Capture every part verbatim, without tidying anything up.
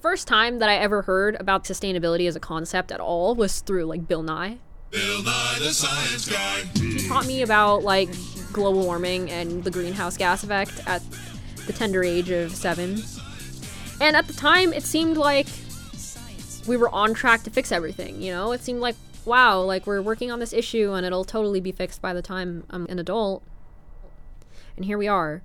first time that I ever heard about sustainability as a concept at all was through like Bill Nye. Bill Nye the Science Guy. He taught me about like global warming and the greenhouse gas effect at the tender age of seven. And at the time, it seemed like we were on track to fix everything, you know? It seemed like, wow, like we're working on this issue and it'll totally be fixed by the time I'm an adult. And here we are.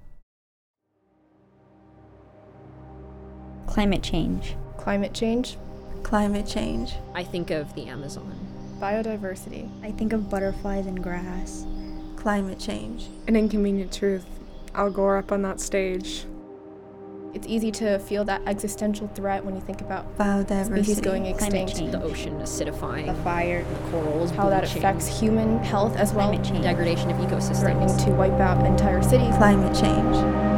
Climate change. Climate change. Climate change. I think of the Amazon. Biodiversity. I think of butterflies and grass. Climate change. An inconvenient truth. Al Gore up on that stage. It's easy to feel that existential threat when you think about Biodiversity. species going extinct. Change. The ocean acidifying. The fire. The corals How that bleaching. affects human health as well. Climate change. Degradation of ecosystems. Threatening to wipe out entire cities. Climate change.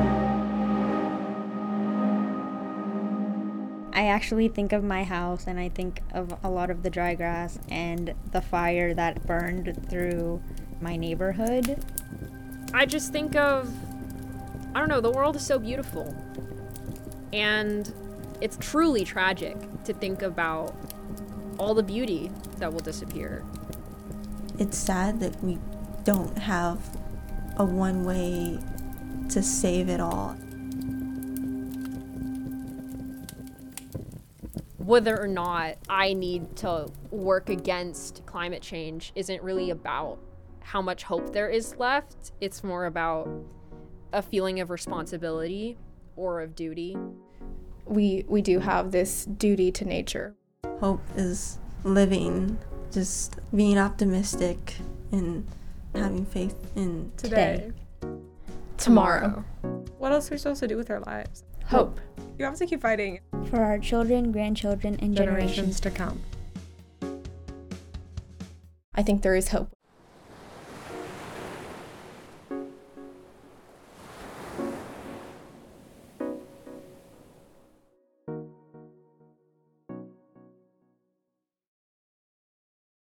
I actually think of my house and I think of a lot of the dry grass and the fire that burned through my neighborhood. I just think of, I don't know, the world is so beautiful. And it's truly tragic to think about all the beauty that will disappear. It's sad that we don't have a one way to save it all. Whether or not I need to work against climate change isn't really about how much hope there is left. It's more about a feeling of responsibility or of duty. We we do have this duty to nature. Hope is living, just being optimistic and having faith in Today. Tomorrow. What else are we supposed to do with our lives? Hope. You have to keep fighting. For our children, grandchildren, and generations. Generations to come. I think there is hope.